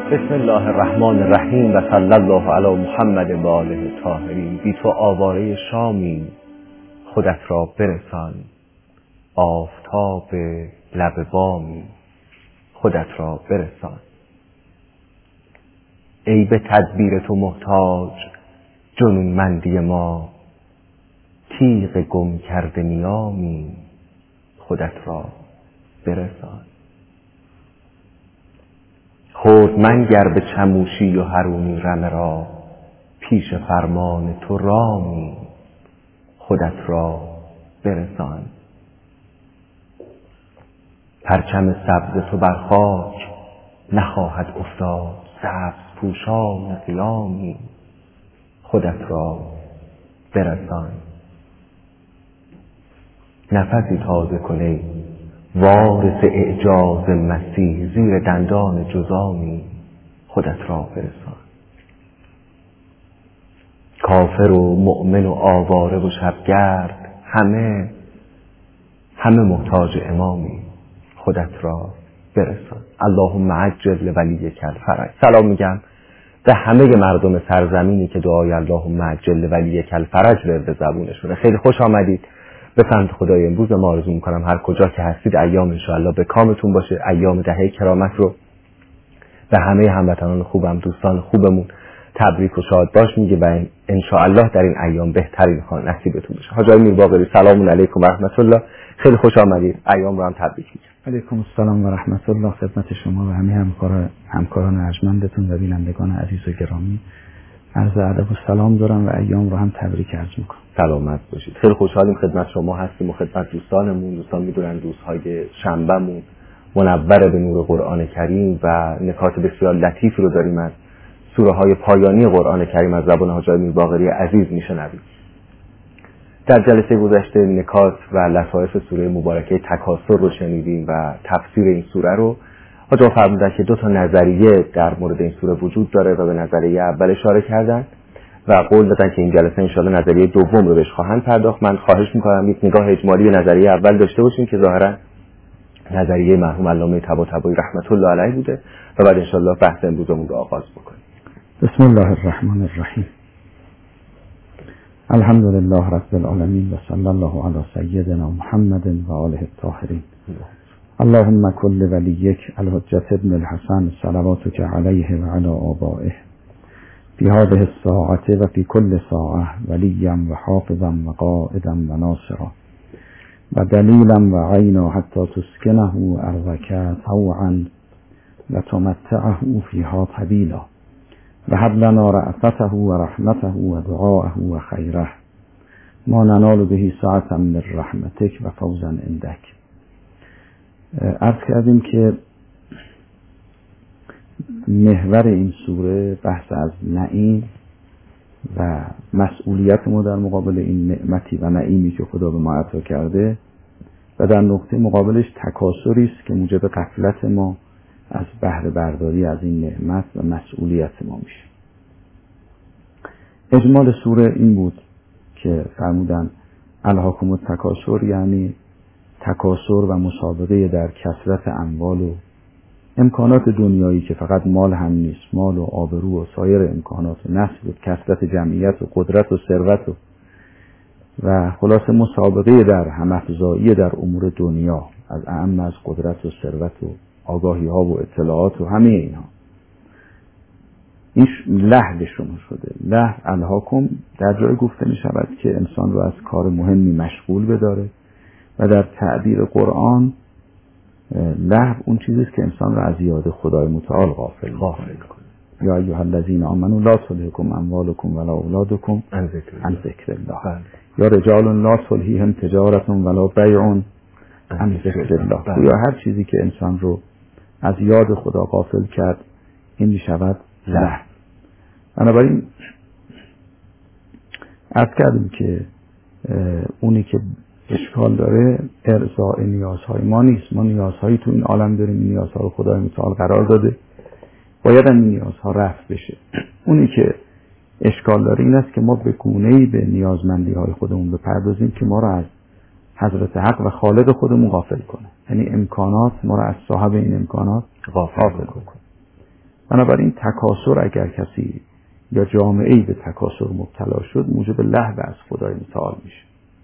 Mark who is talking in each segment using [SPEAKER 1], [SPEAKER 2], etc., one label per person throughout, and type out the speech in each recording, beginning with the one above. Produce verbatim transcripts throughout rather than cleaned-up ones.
[SPEAKER 1] بسم الله الرحمن الرحیم و صلی الله علی محمد و آله طاهرین. بی تو آواره شامی خودت را برسان، آفتاب لب بامی خودت را برسان. ای به تدبیر تو محتاج جنونمندی ما، تیغ گم کرده نیامی خودت را برسان. خورد منگر به چموشی و حرومی رمه را، پیش فرمان تو رامی خودت را برسان. پرچم سبز تو بر خاک نخواهد افتاد، سبز پوشان قیامی خودت را برسان. نفسی تازه کنی وارث اعجاز مسیح، زیر دندان جذامی خودت را برسان. کافر و مؤمن و آواره و شبگرد، همه همه محتاج امامی خودت را برسان. اللهم عجل ولیک الفرج. سلام میگم به همه مردم سرزمینی که دعای اللهم عجل ولیک الفرج ورد زبونشونه. خیلی خوش آمدید به سمت خدای. امروز ما آرزو میکنم هر کجا که هستید ایام انشاءالله به کامتون باشه. ایام دهه کرامت رو به همه هموطنان خوبم، دوستان خوبمون تبریک و شاد باش میگه و انشاءالله در این ایام بهترین خان نصیبتون بشه. حاج آقای میرباقری سلام علیکم و رحمت الله. خیلی خوش آمدید. ایام رو هم تبریک میگم.
[SPEAKER 2] علیکم السلام و رحمت الله خدمت شما و همه همکار همکاران ارجمندتون و بینندگان عزیز و گرامی. عرض ادب و سلام دارم و ایام رو هم تبریک عرض میکنم.
[SPEAKER 1] سلامت باشید. خیلی خوشحالیم خدمت شما هستیم و خدمت دوستانمون. دوستان میدونن روزهای شنبهمون منور به نور قرآن کریم و نکات بسیار لطیفی رو داریم از سوره های پایانی قرآن کریم از زبان حاج آقای میرباقری عزیز میشنویم. در جلسه گذشته نکات و لطایف سوره مبارکه تکاثر رو شنیدیم و تفسیر این سوره رو. حاج آقا فرمودن که دو تا نظریه در مورد این سوره وجود داره و به نظریه اول اشاره کردن و قول دادن که این جلسه انشاءالله نظریه دوم رو بهش خواهند پرداخت. من خواهش میکنم یک نگاه اجمالی به نظریه اول داشته باشیم که ظاهرا نظریه مرحوم علامه طباطبایی رحمت الله علیه بوده و بعد انشاءالله بحث امروزمون رو آغاز بکنیم.
[SPEAKER 2] بسم الله الرحمن الرحیم. الحمد لله رب العالمین و صلی الله علی سیدنا محمد و آله الطاهرین. اللهم کل ولیک الحجة ابن الحسن صلواتک علیه و علی آبائه فی هذه الساعة و فی کل ساعة ولیا و حافظا و قائدا و ناصرا و دلیلا و عینا حتی تسکنه ارضک طوعا و تمتعه فیها طویلا و هب لنا رأفته و رحمته و دعاءه و خیره ما ننال به سعة من رحمتک و فوزا عندک. عرض کردیم که محور این سوره بحث از نعیم و مسئولیت ما در مقابل این نعمتی و نعیمی که خدا به ما عطا کرده و در نقطه مقابلش تکاسری است که موجب غفلت ما از بهره برداری از این نعمت و مسئولیت ما میشه. اجمال سوره این بود که فرمودن الهاکم التکاثر، یعنی تکاسر و مسابقه در کثرت اموال و امکانات دنیایی که فقط مال هم نیست، مال و آبرو و سایر امکانات و نسل و کثرت جمعیت و قدرت و ثروت و و خلاص مسابقه در همافزایی در امور دنیا از اعم از قدرت و ثروت و آگاهی ها و اطلاعات و همه اینها. این لهو شما شده. لهو الهاکم در جای گفته می شود که انسان رو از کار مهمی مشغول بداره و در تعبیر قرآن لهو اون چیزیست که انسان رو از یاد خدای متعال غافل کنه. یا ایها الذین آمنوا لا تلهکم اموالکم ولا اولادکم عن ذکر الله. یا رجال لا تلهیهم تجارت ولا بیع عن ذکر الله. یا هر چیزی که انسان رو از یاد خدا غافل کرد این می شود لهو. بنابراین عرض کردیم که اونی که اشکال داره ارضاء نیازهای ما نیست. ما نیازهایی تو این عالم داریم، این نیازها رو خدای متعال قرار داده، باید این نیازها رفع بشه. اونی که اشکال داره این است که ما به گونه‌ای به نیازمندی های خودمون بپردازیم که ما رو از حضرت حق و خالق خودمون غافل کنه، یعنی امکانات ما رو از صاحب این امکانات غافل کنه. بنابراین تکاسر اگر کسی یا جامعه‌ای به تکاسر مبتلا شد موجب لهو از خدای متعال میشه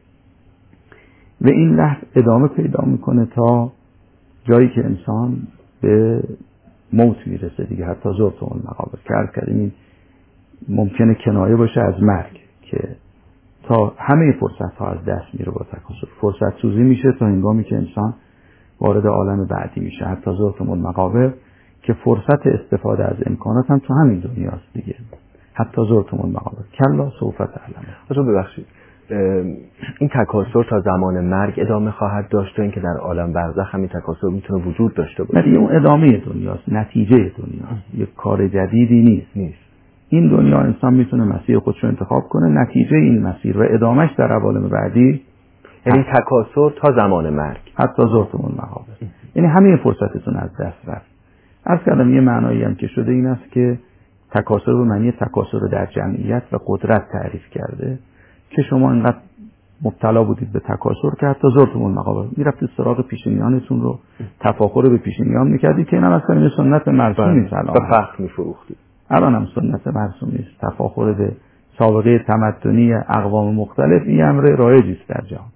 [SPEAKER 2] و این لهو ادامه پیدا میکنه تا جایی که انسان به موت میرسه دیگه. حتی زرتم المقابر کرد کردیم این ممکنه کنایه باشه از مرگ که تا همه فرصت ها از دست میره با تکاسر. فرصت سوزی میشه تا هنگامی که انسان وارد عالم بعدی میشه. حتی زرتم المقابر که فرصت استفاده از امکانات هم تو همین دنیاست دیگه. حتی زرتم المقابر کلا سوف تعلمون.
[SPEAKER 1] آجا ببخشید این تکاسر تا زمان مرگ ادامه خواهد داشت تا اینکه در عالم برزخ همین تکاسر میتونه وجود داشته باشه؟
[SPEAKER 2] نه، اون ادامه دنیاست، نتیجه دنیاست، یک کار جدیدی نیست.
[SPEAKER 1] نیست.
[SPEAKER 2] این دنیا انسان میتونه مسیر خودش رو انتخاب کنه، نتیجه این مسیر و ادامهش در عوالم بعدی
[SPEAKER 1] یعنی تکاسر تا زمان مرگ.
[SPEAKER 2] حتی زرتم المقابر. یعنی همه فرصتتون از دست رفت. عرض کردم یه معنایی هم که شده این است که تکاسر به معنی تکاسر در جمعیت و قدرت تعریف کرده که شما اینقدر مبتلا بودید به تکاسر که حتی زرتم المقابر میرفتید سراغ پیشینیانتون رو تفاخر به پیشینیان میکردید که این هم اصلا سنت مرسوم نیست. الان
[SPEAKER 1] به فخر میفروختید.
[SPEAKER 2] الان هم سنت مرسوم نیست. تفاخر به سابقه تمدنی اقوام مختلف این امر رایجی است در جهان.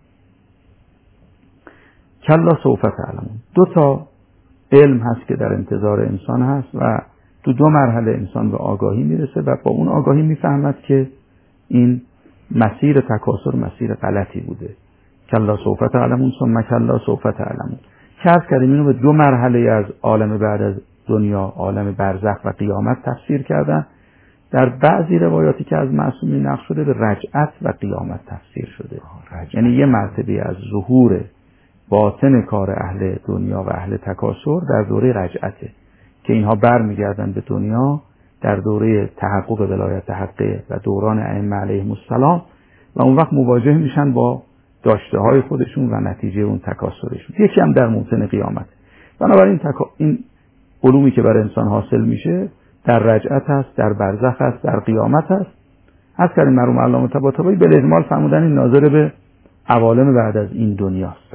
[SPEAKER 2] کلا سوف تعلمون. دو تا علم هست که در انتظار انسان هست و تو دو مرحله انسان به آگاهی میرسه و با اون آگاهی میفهمد که این مسیر تکاسر مسیر غلطی بوده. کلا سوف تعلمون ثم کلا سوف تعلمون. که از کردیم اینو به دو مرحله از عالم بعد از دنیا، عالم برزخ و قیامت تفسیر کردن. در بعضی روایاتی که از معصومین نقل شده به رجعت و قیامت تفسیر شده. یعنی یه مرتبه از ظهور باطن کار اهل دنیا و اهل تکاسر در دوره رجعته که اینها بر میگردن به دنیا در دوره تحقق ولایت حقه و دوران ائمه علیهم السلام و اون وقت مواجه میشن با داشته های خودشون و نتیجه اون تکاسرشون. یکی هم در موطن قیامت. بنابراین تکا... این علومی که برای انسان حاصل میشه در رجعت هست، در برزخ هست، در قیامت هست. از کردیم مرحوم علامه طباطبایی به اجمال فرمودن این ناظر به عوالم بعد از این دنیاست.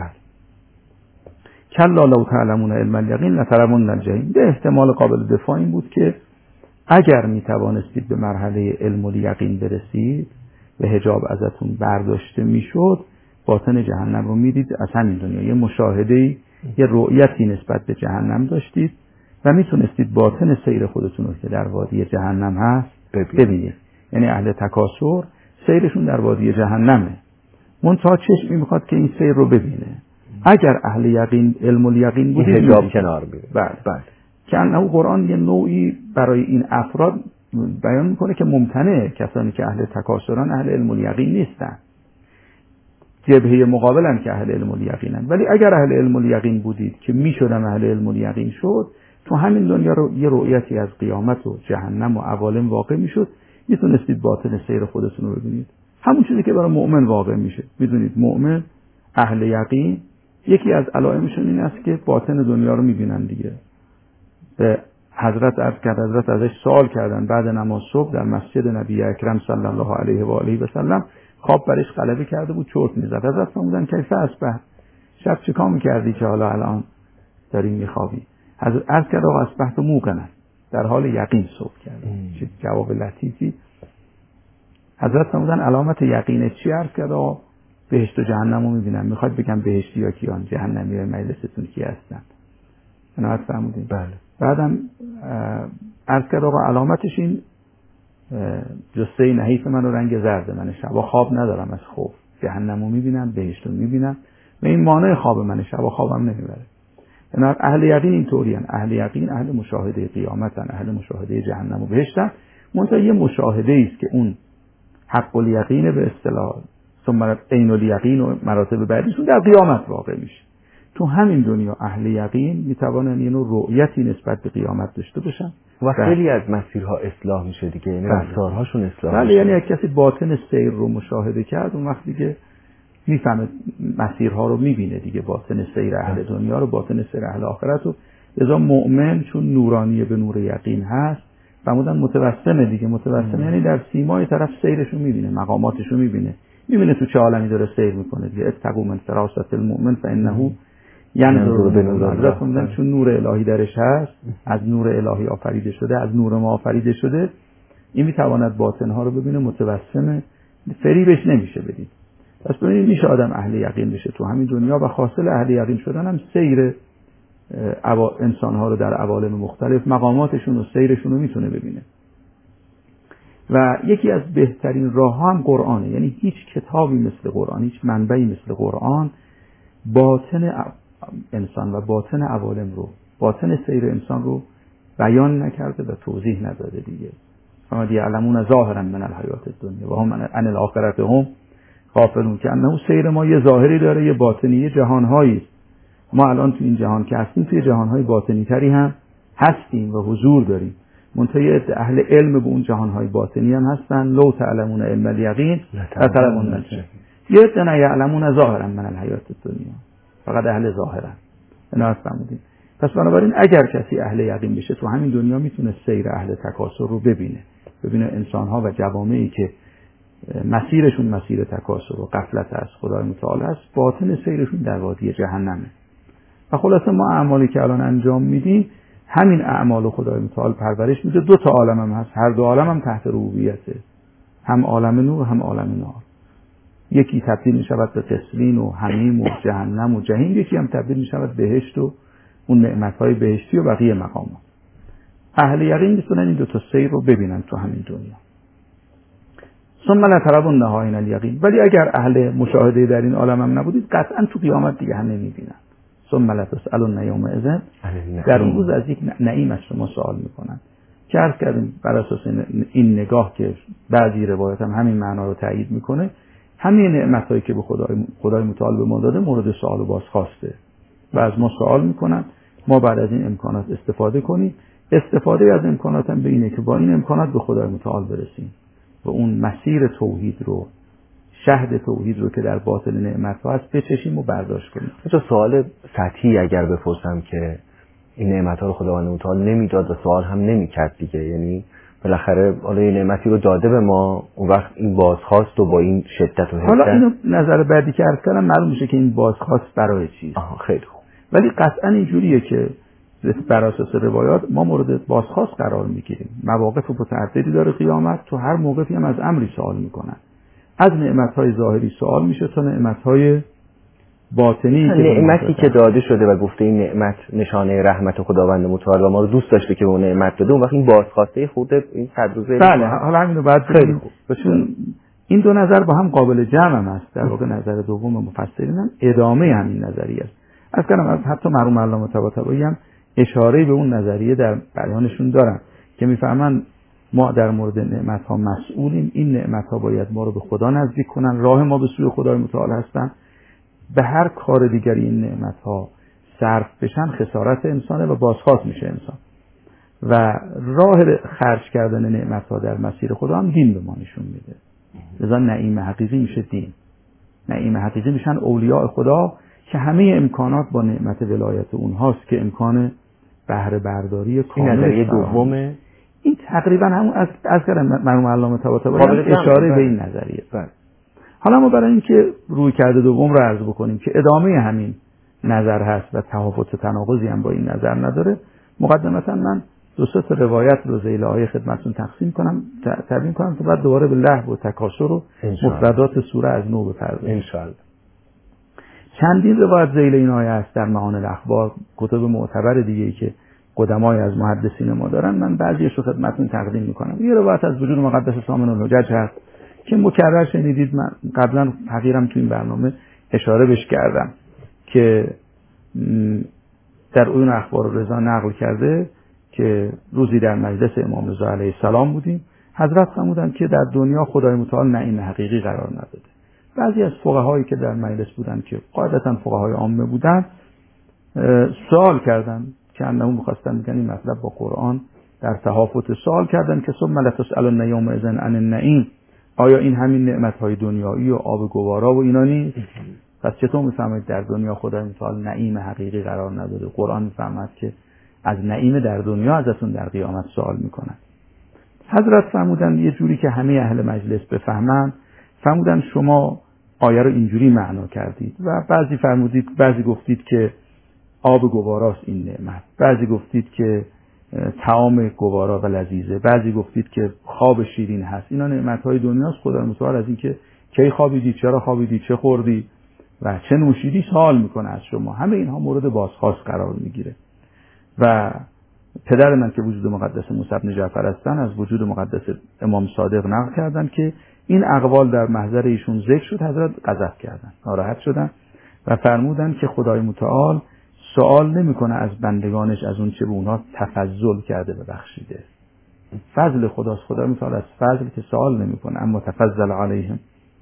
[SPEAKER 2] کلا لو تعلمون علم الیقین لترون الجحیم. به احتمال قابل دفاع این بود که اگر می توانستید به مرحله علم الیقین برسید و حجاب ازتون برداشته میشد باطن جهنم رو میدید از همین دنیا. یه مشاهده‌ای، یه رؤیتی نسبت به جهنم داشتید و میتونستید باطن سیر خودتون رو که در وادی جهنم هست ببینید. یعنی اهل تکاسر سیرشون در وادی جهنمه، منتها چشمی میخواد که این سیر رو ببینه. اگر اهل یقین علم الیقین بودید
[SPEAKER 1] حجاب کنار میره.
[SPEAKER 2] بله بله. که انه قرآن یه نوعی برای این افراد بیان میکنه که ممتنع کسانی که اهل تکاسران اهل علم الیقین نیستن، جبهه مقابلن که اهل علم الیقینن. ولی اگر اهل علم الیقین بودید که میشدن اهل علم الیقین شد، تو همین دنیا رو یه رؤیتی از قیامت و جهنم و عوالم واقع میشد، میتونستید باطن سیر خودتون رو ببینید. همون چیزی که برای مؤمن واقع میشه. میدونید مؤمن اهل یقین یکی از علائمشون این است که باطن دنیا رو میبینن دیگه. به حضرت عرض کرد، حضرت ازش سوال کردن بعد نماز صبح در مسجد نبی اکرم صلی الله علیه و آله و سلم، خواب برش غلبه کرده بود، چرت میزد. حضرت فرمودن کیف اصبح، شب چیکار میکردی که حالا الان داری میخوابی؟ حضرت عرض کرد آقا اصبحت موقنا، در حال یقین صبح کردم. چه جواب لطیفی. حضرت فرمودن علامت یقین چی؟ عرض کرد آقا بهشت و جهنم رو میبینم. میخواد بگم بهشتی یا کیان، جهنمی های مجلستون کی هستن؟ منو فرمودین.
[SPEAKER 1] بله.
[SPEAKER 2] بعدم عرض کرد آقا علامتش این جسته نحیف من و رنگ زرد من، شبا خواب ندارم از خوف، جهنم رو میبینم، بهشت رو میبینم و این مانع خواب من، شبا خوابم نمیبره. یعنی اهل یقین این طورین. اهل یقین اهل مشاهده قیامتن، اهل مشاهده جهنم و بهشتن. منتها یه مشاهده است که اون حق الیقین به اصطلاح ثم عین الیقین و مراتب بعدیشون در قیامت واقع میشه. تو همین دنیا اهل یقین میتوانن یه نوع رؤیتی نسبت به قیامت داشته باشن
[SPEAKER 1] و خیلی از مسیرها اصلاح میشه دیگه. یعنی رفتارهاشون اصلاح
[SPEAKER 2] بله.
[SPEAKER 1] میشه.
[SPEAKER 2] یعنی یک کسی باطن سیر رو مشاهده کرد اون وقت دیگه میفهمه مسیرها رو، میبینه دیگه باطن سیر اهل دنیا رو، باطن سیر اهل آخرت رو. لذا مؤمن چون نورانی به نور یقین هست فرمودن متوسمه دیگه. متوسم یعنی در سیمای طرف سیرشو میبینه، مقاماتشو میبینه، میبینه تو چه عالمی داره سیر میکنه دیگه. اتقوا من فراست المؤمن فانه یعنی نور به نور الله، چون نور الهی درش هست، از نور الهی آفریده شده، از نور ما آفریده شده، این میتواند باطنها رو ببینه، متوسمه، فریبش نمیشه بدید. پس ببینید میشه آدم اهل یقین بشه تو همین دنیا و حاصل اهل یقین شدن هم سیر انسانها رو در عوالم مختلف، مقاماتشون و سیرشون رو میتونه ببینه. و یکی از بهترین راه ها هم قرآنه، یعنی هیچ کتابی مثل قرآن، هیچ منبعی مثل قرآن باطن انسان و باطن عوالم رو، باطن سیر انسان رو بیان نکرده و توضیح نداده دیگه. فما یعلمون ظاهرا من الحیات الدنیا و هم عن الاخرة هم غافلون، که انه سیر ما یه ظاهری داره، یه باطنی، یه جهانهایی. ما الان تو این جهان که هستیم توی جهانهای باطنی تری هم هستیم و حضور داریم. منتهی اهل علم به اون جهانهای باطنی هم هستن. لو تعلمون علم الیقین لتعلمون الجحیم. یه دونه یعلمون ظاهرا من الحیات الدنیا، فقط اهل ظاهرا. اینا فهمیدین؟ پس بنابراین اگر کسی اهل یقین بشه تو همین دنیا میتونه سیر اهل تکاسر رو ببینه، ببینه انسانها و جوامعی که مسیرشون مسیر تکاسر و غفلت از خدای متعال است، باطن سیرشون در وادی جهنمه. و خلاصه ما اعمالی که الان انجام میدیم، همین اعمال خدای متعال پرورش میده. دو تا عالم هم هست، هر دو عالم هم تحت ربوبیته، هم عالم نور هم عالم نار. یکی تبدیل میشود به تسلیم و حمیم و جهنم و جهنم، یکی هم تبدیل میشود بهشت و اون نعمتهای بهشتی و بقیه مقامات. اهل یقین میتونن این دو تا سیر رو ببینن تو همین دنیا. ثم لترونها عین الیقین. ولی اگر اهل مشاهده در این عالم هم نبودید، قطعا تو قیامت دیگه هم نمیبینن. ثم لتسألن یومئذ، در اون روز از یک نعیم از شما سوال میکنن. که عرض کردیم بر اساس این نگاه که بعضی روایات هم همین معنا رو تایید میکنه، همین نعمتایی که به خدای خدای متعال به ما داده مورد سوال و بازخواسته و از ما سوال میکنن. ما بعد از این امکانات استفاده کنیم. استفاده از امکانات هم به اینه که با این امکانات به خدای متعال برسیم و اون مسیر توحید رو، شهد توحید رو که در باطن نعمت‌ها هست بچشیم و برداشت کنیم.
[SPEAKER 1] چه سوال سطحی اگر بپرسم که این نعمت‌ها رو خداوند متعال نمیداد و سوال هم نمی‌کرد دیگه، یعنی بالاخره حالا این نعمتی رو داده به ما، اون وقت این بازخواست و با این شدت و حدت،
[SPEAKER 2] حالا اینو نظر بعدی که عرض کردم معلوم میشه که این بازخواست برای چیست.
[SPEAKER 1] آها خیلی خوب.
[SPEAKER 2] ولی قطعا اینجوریه که بر اساس روایات ما مورد بازخواست قرار میگیریم. مواقف متعددی داره قیامت، تو هر موقفی هم از امری سوال میکنن. از نعمت‌های ظاهری سوال میشه تا نعمت‌های باطنی که
[SPEAKER 1] نعمتی که داده شده و گفته این نعمت نشانه رحمت خداوند متعال و ما رو دوست داشته که به اون نعمت داده، اون وقت این بازخواسته خود این صدروزه.
[SPEAKER 2] بله، حالا همین رو بعد خیلی خوب. چون این دو نظر با هم قابل جمع هم است. در واقع نظر دوم مفسرین هم ادامه همین نظریه است. از کنم از حتی مرحوم علامه طباطبایی هم اشاره به اون نظریه در بیانشون دارن که میفهمن ما در مورد نعمت‌ها مسئولیم. این نعمت‌ها باید ما رو به خدا نزدیک کنن، راه ما به سوی خدای متعال هستن. به هر کار دیگری این نعمت‌ها صرف بشن خسارت انسانه و بازخواست میشه انسان. و راه خرج کردن نعمت‌ها در مسیر خدا هم دین به ما نشون میده. لذا نعیم حقیقی میشه دین. نعیم حقیقی میشن اولیاء خدا که همه امکانات با نعمت ولایت اونهاست که امکان بهره برداری کامل.
[SPEAKER 1] این نظریه دومه.
[SPEAKER 2] این تقریبا همون از از کردن مرحوم علامه طباطبایی اشاره به این نظریه.
[SPEAKER 1] بله.
[SPEAKER 2] حالا ما برای اینکه روی کرده دوم رو عرض بکنیم که ادامه همین نظر هست و تفاوت تناقضی هم با این نظر نداره، مقدمتا من دو سه تا روایت رو ذیل آیه خدمتتون تقسیم کنم تبیین کنم که بعد دوباره به لهو و تکاسر و مفردات سوره از نو بپردازیم ان شاء الله. چندین روایت ذیل این آیه است در معانی الاخبار، کتب معتبر دیگه‌ای که قدمای از محدثین ما دارن، من بعضیش رو خدمتتون تقدیم میکنم. یه روایت از وجود مقدس سامن الحجج هست که مکرر شنیدید، من قبلا حقیقم تو این برنامه اشاره بهش کردم که در اون اخبار رضا نقل کرده که روزی در مجلس امام رضا علیه السلام بودیم، حضرت فرمودن که در دنیا خدای متعال نعیم حقیقی قرار نداده. بعضی از فقهایی که در مجلس بودن که قاعدتا فقهای عامه بودن سوال کردن که انهم می‌خواستن بگن این مطلب با قرآن در تهافت، سوال کردن که ثم لتسألن یومئذ عن النعیم، آیا این همین نعمت‌های دنیایی و آب گوارا و اینا نیست؟ پس چطور می‌فهمید در دنیا خدای متعال نعیم حقیقی قرار نداده؟ قرآن می‌فهمد که از نعیم در دنیا ازتون در قیامت سوال میکنن. حضرت فرمودن یه جوری که همه اهل مجلس بفهمن، فرمودن شما آیه رو اینجوری معنا کردید و بعضی فرمودید، بعضی گفتید که آب گواراست این نعمت. بعضی گفتید که طعام گوارا و لذیذه، بعضی گفتید که خواب شیرین هست. اینا نعمت‌های دنیاست. خدا متعال از این که کی خوابیدی، چرا خوابیدی، چه خوردی و چه نوشیدی سوال میکنه از شما. همه اینها مورد بازخواست قرار میگیره. و پدر من که وجود مقدس موسی بن جعفر هستن از وجود مقدس امام صادق نقل کردن که این اقوال در محضر ایشون ذکر شد، حضرت غضب کردن، ناراحت شدن و فرمودن که خدای متعال سوال نمیکنه از بندگانش از اون چه به اونها تفضل کرده و بخشیده. فضل خداست. خدا متعال از فضل که سوال نمیکنه، اما تفضل علیهم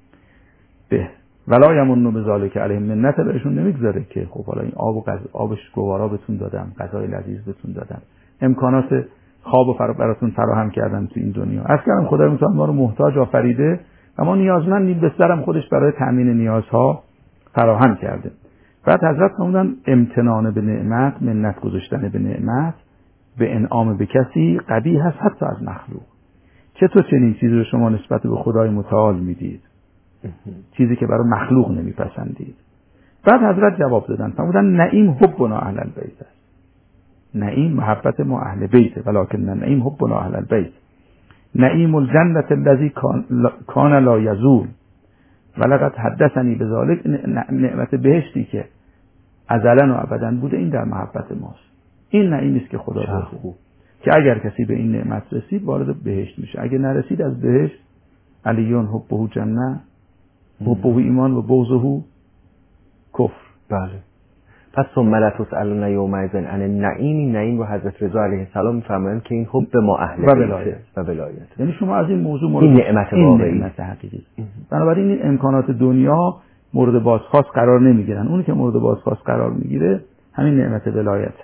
[SPEAKER 2] به ولا یمنوا بذلک علیهم، منت بهشون نمیگذاره که خب حالا این آب و غذا آبش گوارا بهتون دادم، غذای لذیذ بهتون دادم، امکانات خواب و فرا براتون فراهم کردم تو این دنیا. از کردم خدای متعال ما رو محتاج آفریده و ما نیازمندیم، بسترم خودش برای تامین نیازها فراهم کرده. بعد حضرت فرمودن امتنان به نعمت، منت گذاشتن به نعمت، به انعام به کسی قبیح هست حتی از مخلوق. چطور چنین چیزی رو شما نسبت به خدای متعال میدید؟ چیزی که برای مخلوق نمیپسندید. بعد حضرت جواب دادن فرمودن نعیم حبنا اهل البیت است. نعیم محبت ما اهل بیت، ولکن نعیم حبنا اهل البیت. نعیم الجنة الذی کان لا یزول ولقد حدثنی بذلک، نعمت بهشتی که ازلا و ابدا بوده، این در محبت ماست. این نعیمی است که خدا داده که اگر کسی به این نعمت رسید وارد بهشت میشه، اگر نرسید از بهشت علیون حبه جنه حبه ایمان و بغضه کفر.
[SPEAKER 1] بله. پس ثم لا تسألون یومئذ عن النعیم، نعیم رو حضرت رضا علیه السلام میفرمایند که این حب ما اهل
[SPEAKER 2] و ولایت
[SPEAKER 1] و ولایت،
[SPEAKER 2] یعنی شما از این موضوع مورد
[SPEAKER 1] این نعمت واقعی،
[SPEAKER 2] نعمت حقیقی. بنابراین این امکانات دنیا مورد بازخواست قرار نمیگیرن. اونی که مورد بازخواست قرار میگیره همین نعمت ولایت.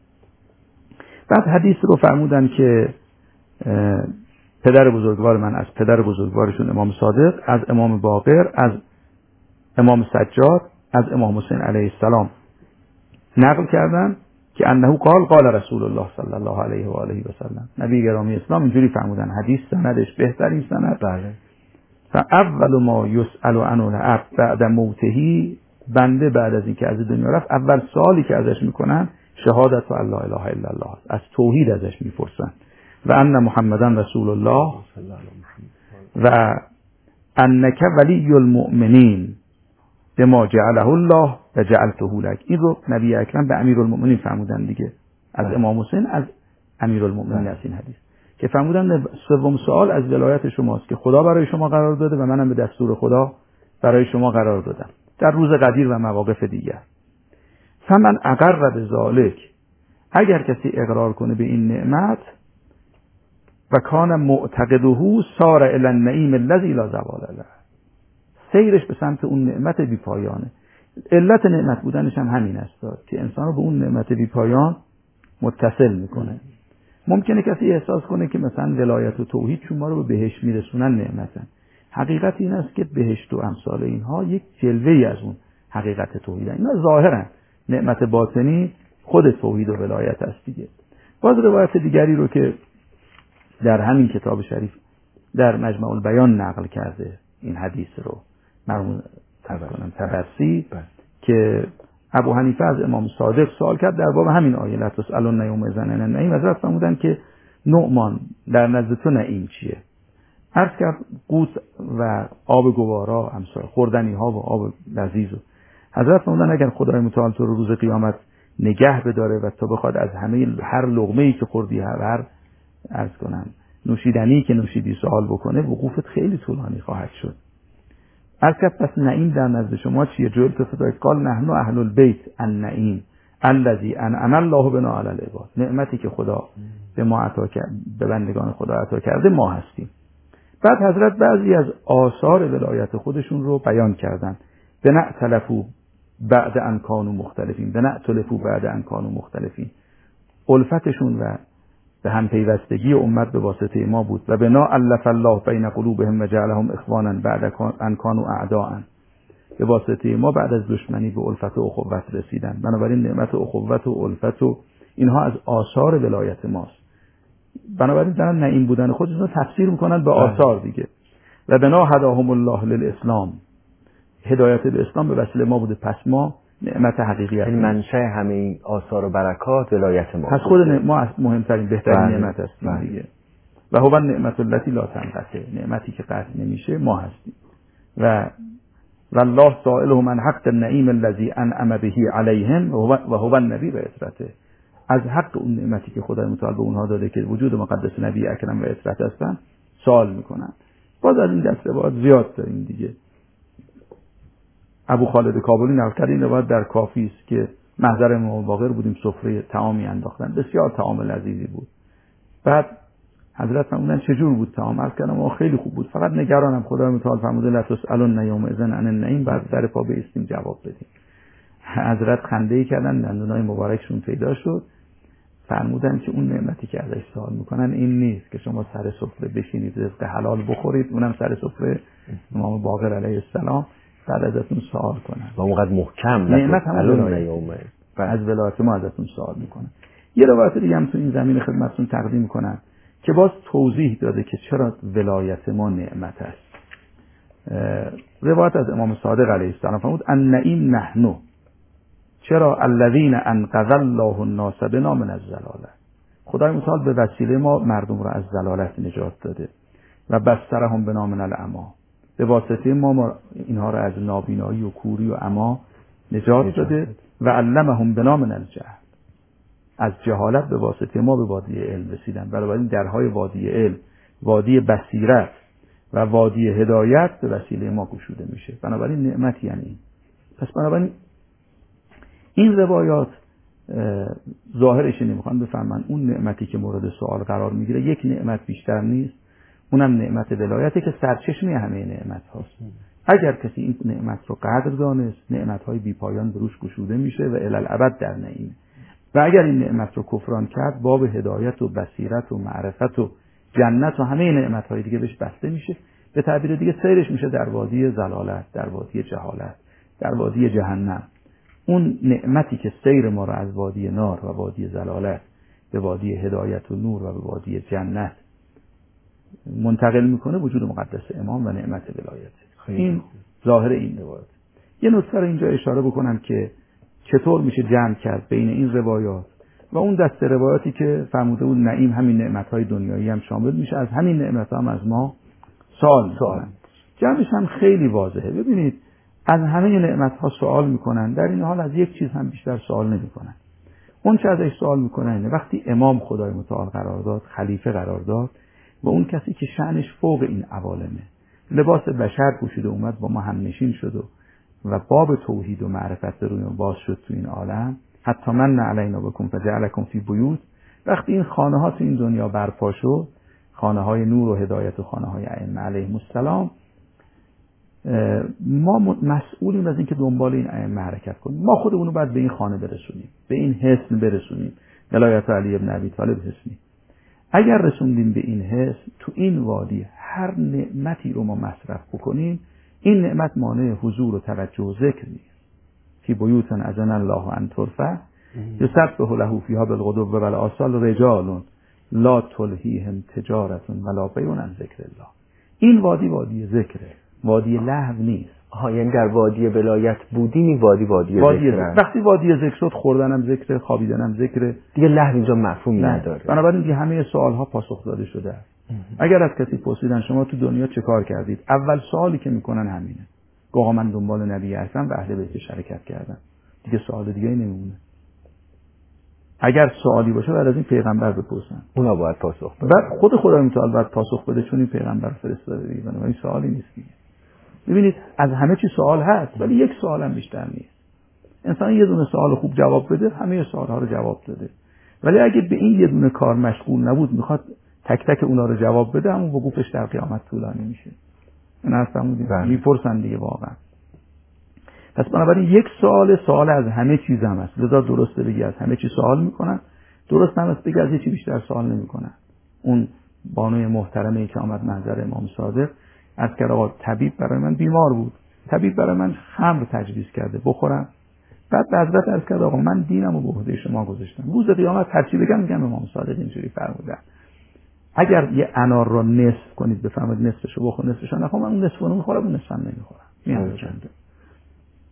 [SPEAKER 2] بعد حدیث رو فرمودن که پدر بزرگوار من از پدر بزرگوارشون امام صادق، از امام باقر، از امام سجاد، از امام حسین علیه السلام نقل کردن که انه قال قال رسول الله صلی الله علیه و آله و سلم. نبی گرامی اسلام اینجوری فرمودن، حدیث سندش بهترین سند.
[SPEAKER 1] بله.
[SPEAKER 2] فاول ما یسأل عنه العبد بعد موته، بنده بعد از اینکه از دنیا رفت اول سوالی که ازش میکنن شهادت ان لا اله الا الله، از توحید ازش میپرسن و ان محمدن رسول الله و انک ولی المؤمنین بما جعله الله و جعلته لک. این رو نبی اکرم به امیرالمؤمنین فرمودن دیگه، از امام حسین از امیرالمؤمنین از این حدیث که فرمودن سوم سوال از ولایت شماست که خدا برای شما قرار داده و منم به دستور خدا برای شما قرار دادم در روز قدیر و مواقف دیگر. فمن اقر بذالک، اگر کسی اقرار کنه به این نعمت و کان معتقده سار الی النعیم الذی لا زوال له، سیرش به سمت اون نعمت بی پایانه. علت نعمت بودنش هم همین است که انسان رو به اون نعمت بی پایان متصل میکنه. ممکنه کسی احساس کنه که مثلا ولایت و توحید شما رو به بهشت میرسونن نعمتن. حقیقت این است که بهشت و امثال اینها یک جلوه‌ای از اون حقیقت توحید، اینا ظاهرا. نعمت باطنی خود توحید و ولایت است دیگه. باز روایت دیگری رو که در همین کتاب شریف در مجمع البیان نقل کرده این حدیث رو مرحوم طبرسی که ابو حنیفه از امام صادق سوال کرد در باب همین آیه لا تسألون یومئذ عن النعیم، حضرت فرمودن که نعمان در نزد تو نعیم چیه؟ عرض کرد قوت و آب گوارا، امثال خوردنی ها و آب لذیذ. حضرت فرمودن اگر خدای متعال تو رو روز قیامت نگه بداره و تو بخواد از همه هر لقمه‌ای که خوردی، هر عرض کنم نوشیدنی که نوشیدی سوال بکنه، وقوفت خیلی طولانی خواهد شد. عرض کرد پس نعیم در نزد شما چیه؟ جویل تفتاید قال نحن اهل البیت النعیم الذی انعم الله بنا علی العباد، نعمتی که خدا به ما عطا کرد، به بندگان خدا عطا کرده ما هستیم. بعد حضرت بعضی از آثار ولایت خودشون رو بیان کردن. بنع تلفو بعد ان کانوا مختلفین، بنع تلفو بعد ان کانوا مختلفین، الفتشون و به هم پیوستگی امت به واسطه ما بود. و بنا الف الله بین قلوبهم و جعلهم اخوانا بعد ان کانوا اعداء، به واسطه ما بعد از دشمنی به الفت و اخوت رسیدن. بنابراین نعمت اخوت و الفت و اینها از آثار ولایت ماست. بنابراین دارن نعیم بودن خودشون رو تفسیر میکنن به آثار دیگه. و بنا هداهم الله للاسلام، هدایت به اسلام به وسیله ما بوده، پس ما نعمت حقیقی است.
[SPEAKER 1] منشأ همه این آثار و برکات ولایت ما.
[SPEAKER 2] پس خود ما مهمترین بهترین بله. نعمت هستیم
[SPEAKER 1] بله.
[SPEAKER 2] دیگه. و هو النعمت التي لا تنقطع، نعمتی که قطع نمیشه ما هستیم. و والله سائلهم عن حق النعیم الذی انعم به علیهم و هو النبی و عترته. از حق اون نعمتی که خدای متعال به اونها داده که وجود مقدس نبی اکرم و عترت هستن سوال میکنن. باز از این دسته باید زیاد داریم دیگه. ابو خالد کابلی نقل کرده این روایت در کافی است که محضر امام باقر بودیم، سفره طعامی انداختن، بسیار طعام لذیذی بود. بعد حضرت فرمودن چجور بود طعام؟ عرض کردم آ خیلی خوب بود، فقط نگرانم خدای متعال فرموده لا تسألن یومئذ عن النعیم، بعد سر پا بایستیم جواب بدیم. حضرت خنده‌ای کردن، دندونای مبارکشون پیدا شد، فرمودن که اون نعمتی که ازش سوال میکنن این نیست که شما سر سفره بشینید رزق حلال بخورید، اونم سر سفره امام باقر علیه السلام، بعد ازتون سوال کنن
[SPEAKER 1] با اونقدر محکم
[SPEAKER 2] نعمت هم از ولایت ما ازتون سوال میکنن. یه روایت دیگه هم تو این زمین خدمتتون تقدیم میکنن که باز توضیح داده که چرا ولایت ما نعمت است. روایت از امام صادق علیه السلام فرمود النعیم نحن، چرا الذین انقذ الله الناس بنا من الضلاله، خدای متعال به وسیله ما مردم را از ضلالت نجات داده و بصرهم بنا من العمی، به واسطه ما, ما اینها را از نابینایی و کوری و عمی نجات داده و علمهم بنا من الجهل، از جهالت به واسطه ما به وادی علم رسیدن. بنابراین درهای وادی علم، وادی بصیرت و وادی هدایت به وسیله ما گشوده میشه. بنابراین نعمت یعنی پس بنابراین این روایات ظاهرش نمیخوان بفهمن اون نعمتی که مورد سوال قرار میگیره یک نعمت بیشتر نیست، اونم نعمت ولایته که سرچشمه همه نعمت هاست. اگر کسی این نعمت رو قدر دانست، نعمت های بی پایان بروش گشوده میشه و الالعبد در نعیم. و اگر این نعمت رو کفران کرد، باب هدایت و بصیرت و معرفت و جنت و همه نعمت های دیگه بهش بسته میشه، به تعبیر دیگه سیرش میشه در وادی ضلالت، در وادی جهالت، در وادی جهنم. اون نعمتی که سیر ما را از وادی نار و وادی ضلالت به وادی هدایت و نور و به وادی جنت منتقل میکنه وجود مقدس امام و نعمت ولایت. این ظاهر این روایت. یه نکته رو اینجا اشاره بکنم که چطور میشه جمع کرد بین این روایات و اون دست روایاتی که فرموده بود نعیم همین نعمت‌های دنیایی هم شامل میشه، از همین نعمت‌ها هم از ما سوال میکنن. جمعش هم خیلی واضحه. ببینید از همه نعمت‌ها سوال میکنن، در این حال از یک چیز هم بیشتر سوال نمیکنن. اون چه ازش سوال میکنن وقتی امام خدای متعال قرار داد، خلیفه قرار داد و اون کسی که شأنش فوق این عوالمه، لباس بشر پوشیده اومد با ما هم نشین شد و و باب توحید و معرفت روی ما باز شد تو این عالم، حتی من علینا بکم فجعلکم فی بیوت. وقتی این خانه ها تو این دنیا برپا شد، خانه های نور و هدایت و خانه های ائمه علیهم السلام، ما مسئولیم از این که دنبال این ائمه حرکت کنیم. ما خودمون رو باید به این خانه برسونیم، به این حصن برسونیم، ولایت علی ابن ابی طالب حصنی. اگر رسوندیم به این حصن، تو این وادی هر نعمتی رو ما مصرف بکنیم، این نعمت مانع حضور و توجه و ذکر نیست. فی بیوت اذن الله ان ترفع یسبح له فیها بالغدو و بالآصال رجال لا تلهیهم تجارت ولا بیع عن ذکر الله. این وادی وادی ذکره، وادی لهو نیست.
[SPEAKER 1] ها یعنی در وادی ولایت بودیم، این وادی وادی,
[SPEAKER 2] وادی
[SPEAKER 1] ذکر.
[SPEAKER 2] وقتی وادی ذکر شد، خوردنم ذکر، خوابیدنم ذکر،
[SPEAKER 1] دیگه لهو اینجا مفهومی نداره.
[SPEAKER 2] بنابراین دیگه همه سوالها پاسخ داده شده است. اگر از کسی پرسیدن شما تو دنیا چه کار کردید، اول سوالی که میکنن همینه، گویا من دنبال نبی اکرم و اهل بیت شرکت کردم. دیگه سوال دیگه ای نمیمونه. اگر سوالی باشه بعد از این پیغمبر بپرسن،
[SPEAKER 1] اونا باید پاسخ بدن.
[SPEAKER 2] بعد خود خدای متعال باید پاسخ بده، چون این پیغمبر فرستاده دیگه. بنابراین سوالی نیست دیگه. ببینید از همه چی سوال هست ولی یک سوال هم بیشتر نیست. انسان یه دونه سوال خوب جواب بده، همه سوالها رو جواب داده. ولی اگه به این یه دونه کار مشغول نبود، میخواد تک تک اونا رو جواب بده، همون وقوفش در قیامت طولانی میشه. این اصلا میپرسن دیگه واقعا. پس بنابراین یک سوال سوال از همه چیز هم هست. لذا درسته بگی از همه چیز سوال میکنن، درست هم هست بگی از چی بیشتر سوال نمیکنن. اون بانوی محترمی که آمد محضر امام صادق از که آقا طبیب برای من بیمار بود، طبیب برای من خمر تجویز کرده بخورم. بعد به حضرت عرض کرد آقا من دینمو به عهده شما گذاشتم، روز قیامت هر چی بگم میگم امام صادق اینجوری فرمودن. اگر یه انار رو نصف کنید بفرمایید نصفشو بخور نصفشو نخور، من اون نصفو میخورم اون نصفم نمیخورم. میاد چنده.